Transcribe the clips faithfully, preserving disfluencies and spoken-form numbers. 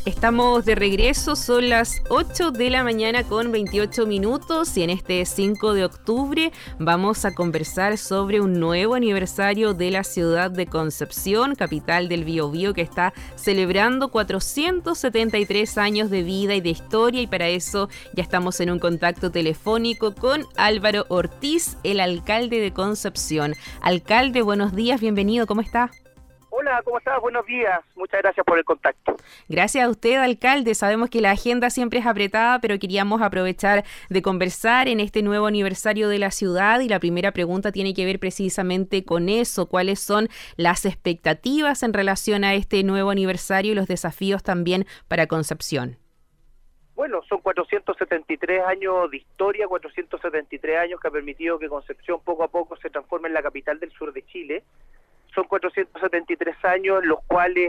Estamos de regreso, son las ocho de la mañana con veintiocho minutos y en este cinco de octubre vamos a conversar sobre un nuevo aniversario de la ciudad de Concepción, capital del Biobío, que está celebrando cuatrocientos setenta y tres años de vida y de historia, y para eso ya estamos en un contacto telefónico con Álvaro Ortiz, el alcalde de Concepción. Alcalde, buenos días, bienvenido, ¿cómo está? Hola, ¿cómo estás? Buenos días. Muchas gracias por el contacto. Gracias a usted, alcalde. Sabemos que la agenda siempre es apretada, pero queríamos aprovechar de conversar en este nuevo aniversario de la ciudad y la primera pregunta tiene que ver precisamente con eso. ¿Cuáles son las expectativas en relación a este nuevo aniversario y los desafíos también para Concepción? Bueno, son cuatrocientos setenta y tres años de historia, cuatrocientos setenta y tres años que ha permitido que Concepción poco a poco se transforme en la capital del sur de Chile. Son cuatrocientos setenta y tres años, los cuales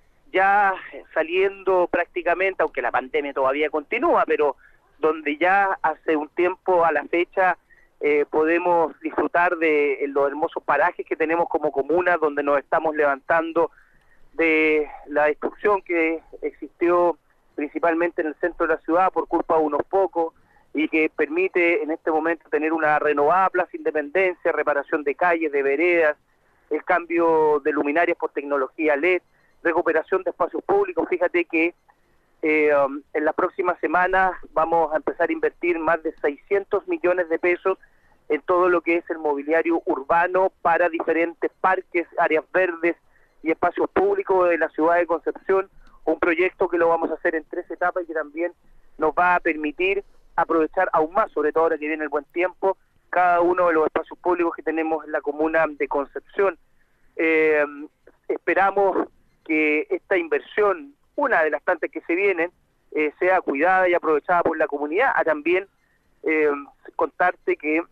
ya saliendo prácticamente, aunque la pandemia todavía continúa, pero donde ya hace un tiempo a la fecha eh, podemos disfrutar de los hermosos parajes que tenemos como comuna, donde nos estamos levantando de la destrucción que existió principalmente en el centro de la ciudad por culpa de unos pocos y que permite en este momento tener una renovada Plaza Independencia, reparación de calles, de veredas, el cambio de luminarias por tecnología L E D, recuperación de espacios públicos. Fíjate que eh, um, en las próximas semanas vamos a empezar a invertir más de seiscientos millones de pesos en todo lo que es el mobiliario urbano para diferentes parques, áreas verdes y espacios públicos de la ciudad de Concepción, un proyecto que lo vamos a hacer en tres etapas y que también nos va a permitir aprovechar aún más, sobre todo ahora que viene el buen tiempo, cada uno de los espacios públicos que tenemos en la comuna de Concepción. Eh, esperamos que esta inversión, una de las tantas que se vienen, eh, sea cuidada y aprovechada por la comunidad. A también eh, contarte que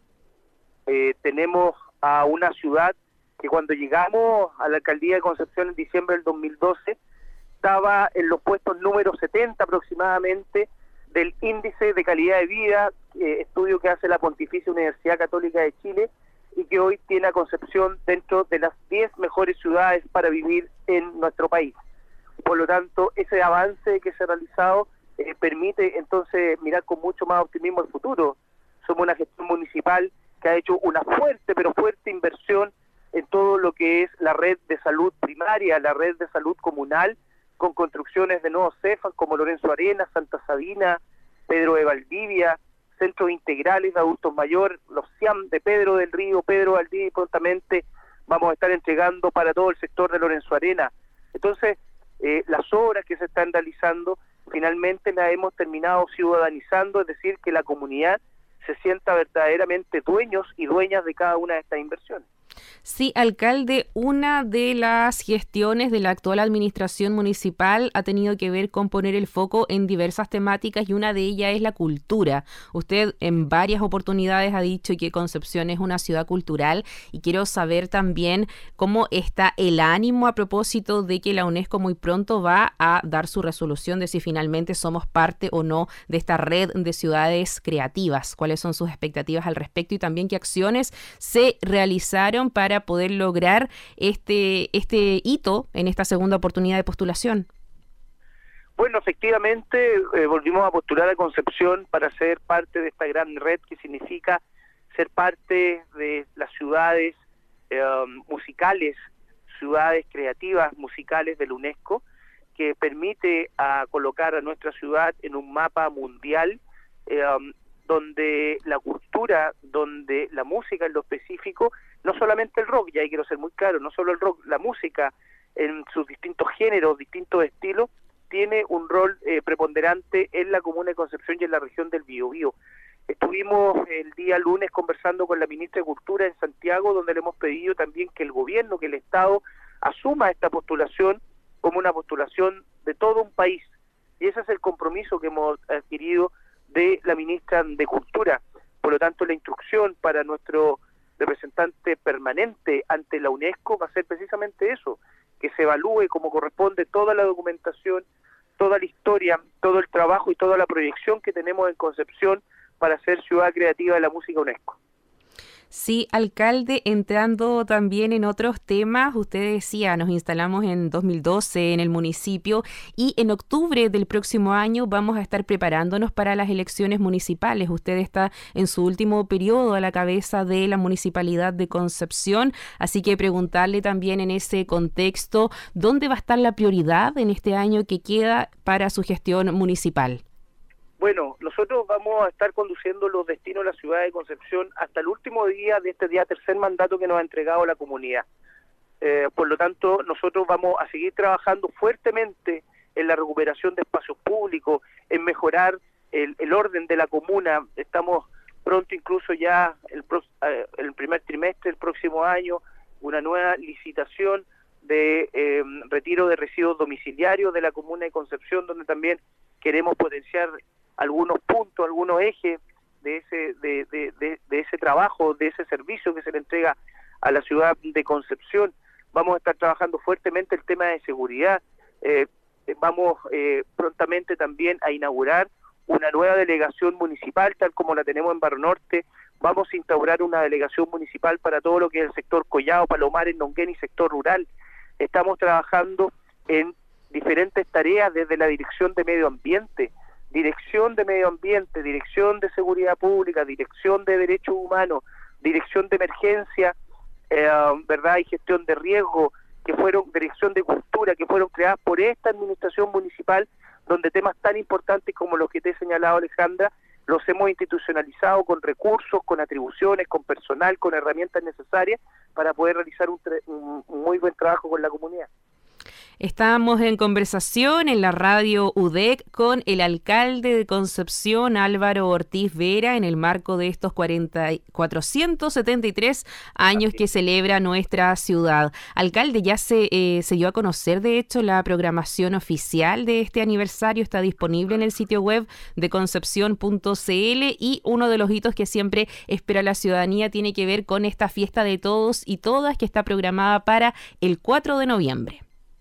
eh, tenemos a una ciudad que cuando llegamos a la alcaldía de Concepción en diciembre del dos mil doce, estaba en los puestos número setenta aproximadamente del índice de calidad de vida, eh, estudio que hace la Pontificia Universidad Católica de Chile, y que hoy tiene a Concepción dentro de las diez mejores ciudades para vivir en nuestro país. Por lo tanto, ese avance que se ha realizado eh, permite entonces mirar con mucho más optimismo el futuro. Somos una gestión municipal que ha hecho una fuerte, pero fuerte inversión en todo lo que es la red de salud primaria, la red de salud comunal, con construcciones de nuevos C E F A como Lorenzo Arenas, Santa Sabina, Pedro de Valdivia, centros integrales de adultos mayores, los C I A M de Pedro del Río, Pedro Valdivia, y prontamente vamos a estar entregando para todo el sector de Lorenzo Arenas. Entonces, eh, las obras que se están realizando, finalmente las hemos terminado ciudadanizando, es decir, que la comunidad se sienta verdaderamente dueños y dueñas de cada una de estas inversiones. Sí, alcalde, una de las gestiones de la actual administración municipal ha tenido que ver con poner el foco en diversas temáticas y una de ellas es la cultura. Usted en varias oportunidades ha dicho que Concepción es una ciudad cultural y quiero saber también cómo está el ánimo a propósito de que la UNESCO muy pronto va a dar su resolución de si finalmente somos parte o no de esta red de ciudades creativas. ¿Cuáles son sus expectativas al respecto y también qué acciones se realizaron para poder lograr este este hito en esta segunda oportunidad de postulación? Bueno, efectivamente, eh, volvimos a postular a Concepción para ser parte de esta gran red que significa ser parte de las ciudades eh, musicales, ciudades creativas musicales de la UNESCO, que permite a colocar a nuestra ciudad en un mapa mundial eh, um, donde la cultura, donde la música en lo específico, no solamente el rock, y ahí quiero ser muy claro, no solo el rock, la música en sus distintos géneros, distintos estilos, tiene un rol eh, preponderante en la comuna de Concepción y en la región del Biobío. Estuvimos el día lunes conversando con la ministra de Cultura en Santiago, donde le hemos pedido también que el gobierno, que el Estado asuma esta postulación como una postulación de todo un país. Y ese es el compromiso que hemos adquirido de la ministra de Cultura. Por lo tanto, la instrucción para nuestro representante permanente ante la UNESCO va a ser precisamente eso, que se evalúe como corresponde toda la documentación, toda la historia, todo el trabajo y toda la proyección que tenemos en Concepción para ser ciudad creativa de la música UNESCO. Sí, alcalde, entrando también en otros temas, usted decía, nos instalamos en dos mil doce en el municipio y en octubre del próximo año vamos a estar preparándonos para las elecciones municipales. Usted está en su último periodo a la cabeza de la Municipalidad de Concepción, así que preguntarle también en ese contexto, ¿dónde va a estar la prioridad en este año que queda para su gestión municipal? Bueno, nosotros vamos a estar conduciendo los destinos de la ciudad de Concepción hasta el último día de este día tercer mandato que nos ha entregado la comunidad. Eh, por lo tanto, nosotros vamos a seguir trabajando fuertemente en la recuperación de espacios públicos, en mejorar el, el orden de la comuna. Estamos pronto, incluso ya el, eh, el primer trimestre del próximo año, una nueva licitación de eh, retiro de residuos domiciliarios de la comuna de Concepción, donde también queremos potenciar algunos puntos, algunos ejes de ese de, de, de, de ese trabajo, de ese servicio que se le entrega a la ciudad de Concepción. Vamos a estar trabajando fuertemente el tema de seguridad. Eh, vamos eh, prontamente también a inaugurar una nueva delegación municipal, tal como la tenemos en Barrio Norte. Vamos a instaurar una delegación municipal para todo lo que es el sector Collao, Palomares, Nonguén y sector rural. Estamos trabajando en diferentes tareas desde la Dirección de Medio Ambiente, Dirección de Medio Ambiente, Dirección de Seguridad Pública, Dirección de Derechos Humanos, Dirección de Emergencia, eh, ¿verdad? Y Gestión de Riesgo, que fueron, Dirección de Cultura, que fueron creadas por esta administración municipal, donde temas tan importantes como los que te he señalado, Alejandra, los hemos institucionalizado con recursos, con atribuciones, con personal, con herramientas necesarias para poder realizar un, un, un muy buen trabajo con la comunidad. Estamos en conversación en la radio U D E C con el alcalde de Concepción, Álvaro Ortiz Vera, en el marco de estos cuatrocientos setenta y tres años que celebra nuestra ciudad. Alcalde, ya se, eh, se dio a conocer, de hecho, la programación oficial de este aniversario. Está disponible en el sitio web de concepción punto c l y uno de los hitos que siempre espera la ciudadanía tiene que ver con esta fiesta de todos y todas que está programada para el cuatro de noviembre.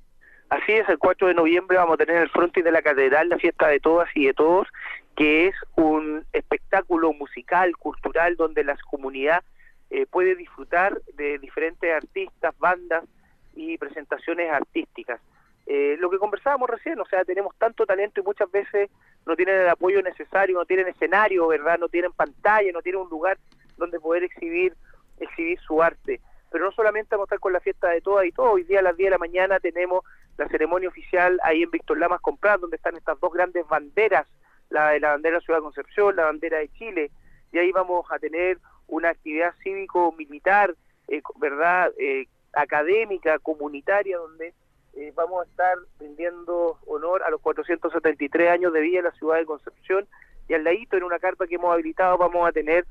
Así es, el cuatro de noviembre vamos a tener en el frontis de la catedral la fiesta de todas y de todos, que es un espectáculo musical, cultural, donde la comunidad eh, puede disfrutar de diferentes artistas, bandas y presentaciones artísticas. Eh, lo que conversábamos recién, o sea, tenemos tanto talento y muchas veces no tienen el apoyo necesario, no tienen escenario, ¿verdad? No tienen pantalla, no tienen un lugar donde poder exhibir, exhibir su arte. Pero no solamente vamos a estar con la fiesta de todas y todos, hoy día a las diez de la mañana tenemos la ceremonia oficial ahí en Víctor Lamas Comprán, donde están estas dos grandes banderas, la de la bandera de la Ciudad de Concepción, la bandera de Chile, y ahí vamos a tener una actividad cívico-militar, eh, ¿verdad?, eh, académica, comunitaria, donde eh, vamos a estar rindiendo honor a los cuatrocientos setenta y tres años de vida de la Ciudad de Concepción, y al ladito, en una carpa que hemos habilitado, vamos a tener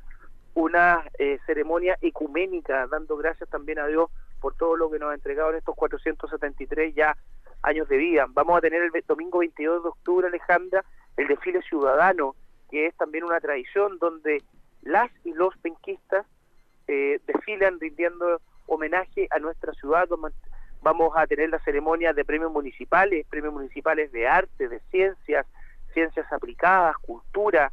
una eh, ceremonia ecuménica, dando gracias también a Dios por todo lo que nos ha entregado en estos cuatrocientos setenta y tres ya años de vida. Vamos a tener el domingo veintidós de octubre, Alejandra, el desfile ciudadano, que es también una tradición donde las y los penquistas eh, desfilan rindiendo homenaje a nuestra ciudad. Vamos a tener la ceremonia de premios municipales, premios municipales de arte, de ciencias, ciencias aplicadas, cultura,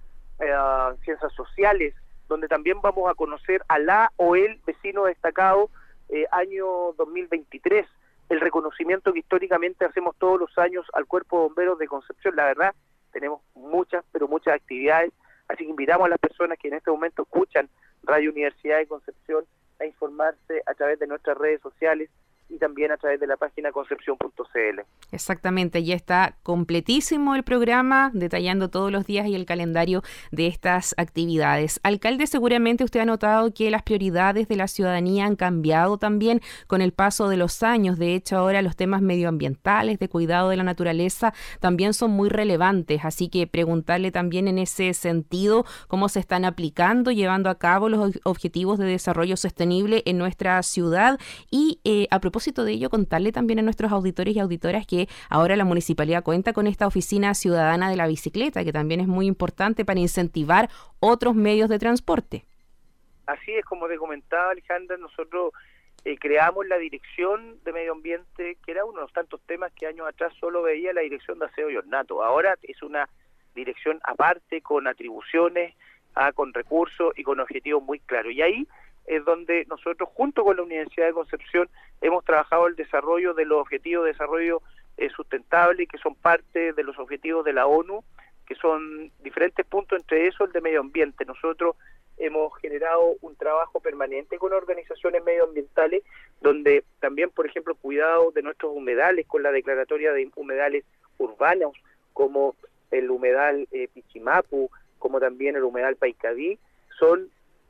eh, ciencias sociales, donde también vamos a conocer a la o el vecino destacado eh, año dos mil veintitrés, el reconocimiento que históricamente hacemos todos los años al Cuerpo de Bomberos de Concepción. La verdad, tenemos muchas, pero muchas actividades, así que invitamos a las personas que en este momento escuchan Radio Universidad de Concepción a informarse a través de nuestras redes sociales y también a través de la página concepción punto c l. Exactamente, ya está completísimo el programa, detallando todos los días y el calendario de estas actividades. Alcalde, seguramente usted ha notado que las prioridades de la ciudadanía han cambiado también con el paso de los años. De hecho, ahora los temas medioambientales, de cuidado de la naturaleza, también son muy relevantes. Así que preguntarle también en ese sentido cómo se están aplicando, llevando a cabo los objetivos de desarrollo sostenible en nuestra ciudad y eh, a propósito A propósito de ello, contarle también a nuestros auditores y auditoras que ahora la municipalidad cuenta con esta oficina ciudadana de la bicicleta, que también es muy importante para incentivar otros medios de transporte. Así es, como te comentaba, Alejandra, nosotros eh, creamos la Dirección de Medio Ambiente, que era uno de los tantos temas que años atrás solo veía la Dirección de Aseo y Ornato. Ahora es una dirección aparte, con atribuciones ¿ah? Con recursos y con objetivos muy claros. Y ahí es donde nosotros, junto con la Universidad de Concepción, hemos trabajado el desarrollo de los objetivos de desarrollo eh, sustentable, que son parte de los objetivos de la ONU, que son diferentes puntos, entre esos el de medio ambiente. Nosotros hemos generado un trabajo permanente con organizaciones medioambientales, donde también, por ejemplo, cuidado de nuestros humedales, con la declaratoria de humedales urbanos, como el humedal eh, Pichimapu, como también el humedal Paicadí, son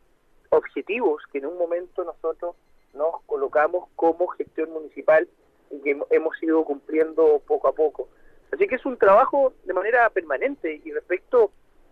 objetivos que en un momento nosotros nos colocamos como gestión municipal y que hemos ido cumpliendo poco a poco. Así que es un trabajo de manera permanente. Y respecto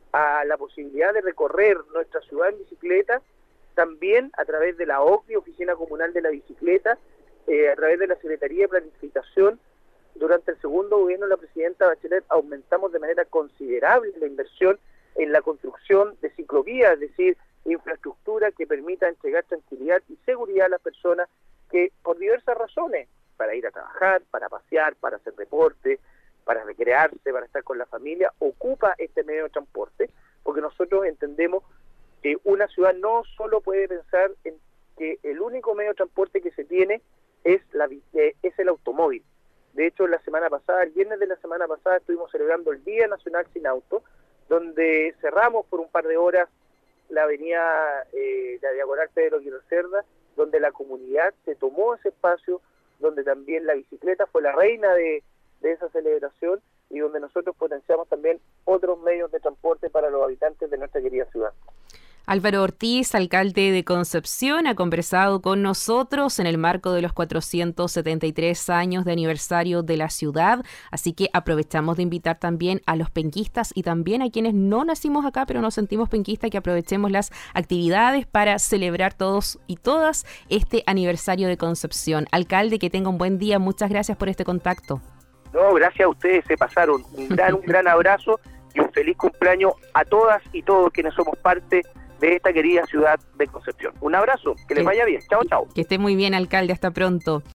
a la posibilidad de recorrer nuestra ciudad en bicicleta, también a través de la O C D E, Oficina Comunal de la Bicicleta, eh, a través de la Secretaría de Planificación, durante el segundo gobierno de la presidenta Bachelet aumentamos de manera considerable la inversión en la construcción de ciclovías, es decir, infraestructura que permita entregar tranquilidad y seguridad a las personas que, por diversas razones, para ir a trabajar, para pasear, para hacer deporte, para recrearse, para estar con la familia, ocupa este medio de transporte, porque nosotros entendemos que una ciudad no solo puede pensar en que el único medio de transporte que se tiene es, la, eh, es el automóvil. De hecho, la semana pasada, el viernes de la semana pasada, estuvimos celebrando el Día Nacional Sin Auto, donde cerramos por un par de horas la avenida eh, la diagonal Pedro Aguirre Cerda, donde la comunidad se tomó ese espacio, donde también la bicicleta fue la reina de, de esa celebración y donde nosotros potenciamos también otros medios de transporte para los habitantes de nuestra querida ciudad. Álvaro Ortiz, alcalde de Concepción, ha conversado con nosotros en el marco de los cuatrocientos setenta y tres años de aniversario de la ciudad, así que aprovechamos de invitar también a los penquistas y también a quienes no nacimos acá pero nos sentimos penquistas, que aprovechemos las actividades para celebrar todos y todas este aniversario de Concepción. Alcalde, que tenga un buen día, muchas gracias por este contacto. No, gracias a ustedes, se pasaron. Un gran, un gran abrazo y un feliz cumpleaños a todas y todos quienes somos parte de esta querida ciudad de Concepción. Un abrazo, que les vaya bien. Chao, chao. Que esté muy bien, alcalde. Hasta pronto.